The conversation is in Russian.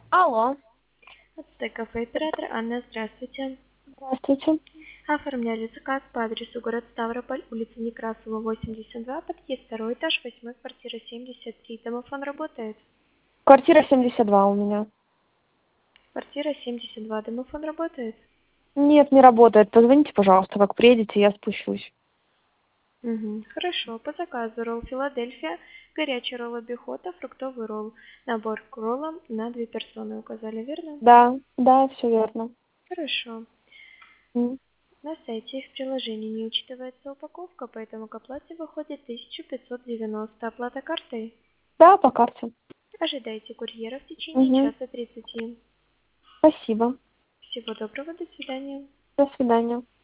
Алло, Это кафе оператор Анна, здравствуйте. здравствуйте. Оформляли заказ по адресу город Ставрополь, улица Некрасова, 82, подъезд 2 этаж, 8, квартира 73. Домофон работает? Квартира 72 у меня. Квартира 72, домофон работает? Нет, не работает. Позвоните, пожалуйста, как приедете, я спущусь. Угу. Хорошо, по заказу ролл Филадельфия, горячий ролл обихота, фруктовый ролл. Набор к роллам на 2 персоны указали, верно? Да, да, все верно. Хорошо. М. На сайте и в приложении не учитывается упаковка, поэтому к оплате выходит 1590. Оплата картой? Да, по карте. Ожидайте курьера в течение Угу. часа 30. Спасибо. Всего доброго, до свидания. До свидания.